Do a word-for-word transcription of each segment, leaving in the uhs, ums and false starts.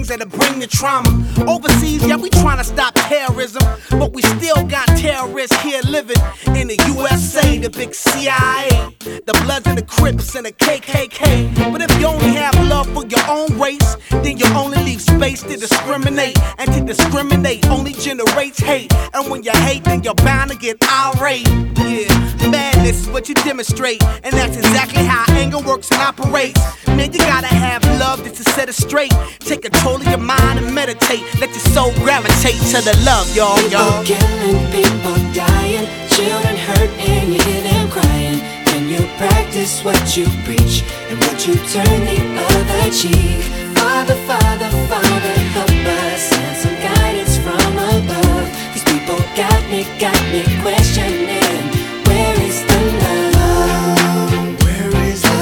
things that'll bring the trauma. Overseas, yeah, we trying to stop terrorism, but we still got terrorists here living in the U S A, the big C I A, the Bloods and the Crips and the K K K. But if you only have love for your own race, then you only leave space to discriminate, and to discriminate only generates hate. And when you hate, then you're bound to get irate. Yeah, madness is what you demonstrate, and that's exactly how anger works and operates. Man, you gotta have love just to set it straight. Take control of your mind and meditate. Let your soul gravitate to the love, y'all, y'all. People killing, people dying, children hurt and you hear them crying. Can you practice what you preach, and would you turn the other cheek? Father, Father, Father, help us, send some guidance from above. These people got me, got me questioning, where is the love? Where is the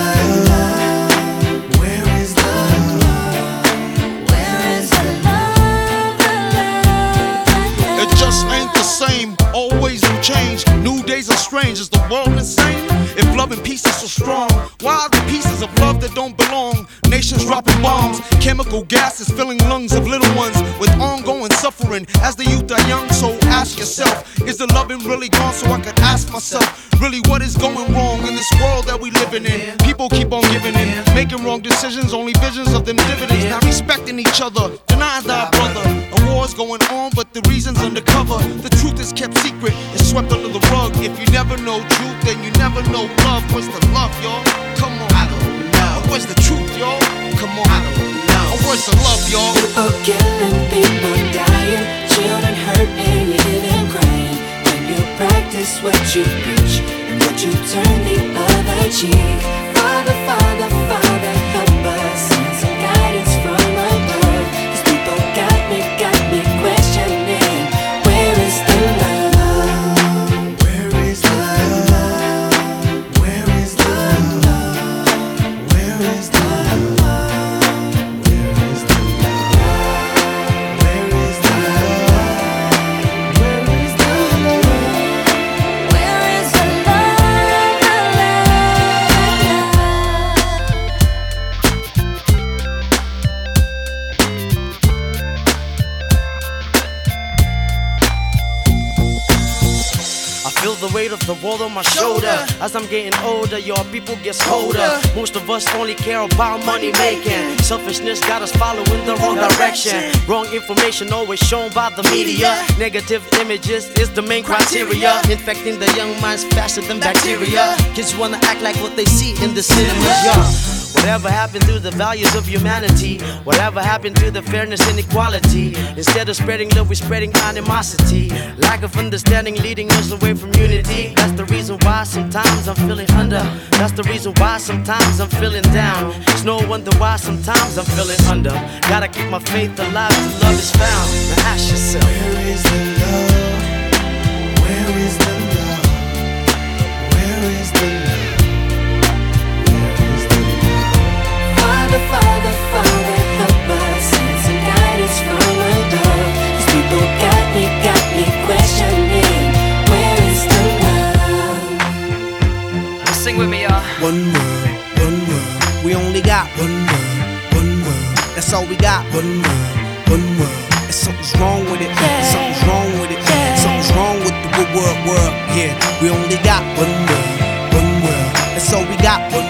love? Where is the love? Where is the love? The love, the love? It just ain't the same, always new change. New days are strange, is the world insane? If love and peace is so strong, why are the pieces of love that don't belong? Nations dropping bombs, chemical gases filling lungs of little ones with ongoing suffering as the youth are young. So ask yourself, is the loving really gone? So I could ask myself, really what is going wrong in this world that we living in? People keep on giving in, making wrong decisions, only visions of them dividends. Not respecting each other, denying thy brother. A war's going on, but the reason's undercover. The truth is kept secret, it's swept under the rug. If you never know truth, then you never know love. Where's the love, y'all? Come on, I don't know. Where's the truth, y'all? Come on, I don't know. Where's the love, y'all? People killing, people dying, children hurt and you hear them crying. When you practice what you preach, and would you turn the other cheek? Father, Father, Father, help us, send some guidance from above. These people got me, got me questioning, where is the love? Where is the love? Where is the love? Where is the love? Where is the love? Where is the love? Where is the love? Where is the love? I feel the weight of the world on my shoulder. As I'm getting older, your people gets colder. Most of us only care about money making. Selfishness got us following the wrong direction. Wrong information always shown by the media. Negative images is the main criteria, infecting the young minds faster than bacteria. Kids wanna act like what they see in the cinemas, yeah. Whatever happened to the values of humanity? Whatever happened to the fairness and equality? Instead of spreading love, we're spreading animosity. Lack of understanding leading us away from unity. That's the reason why sometimes I'm feeling under. That's the reason why sometimes I'm feeling down. It's no wonder why sometimes I'm feeling under. Gotta keep my faith alive till love is found. Now ask yourself, Where is the love? Where is the love? Where is the love? Father, Father, Father, help us, send some guidance from above. These people got me, got me questioning, where is the love? sing with me, y'all. One world, one world. We only got one world, one world. That's all we got. One world, one world. And something's wrong with it. Something's wrong with it. Something's wrong with the world, world. Yeah, we only got one world, one world. That's all we got. One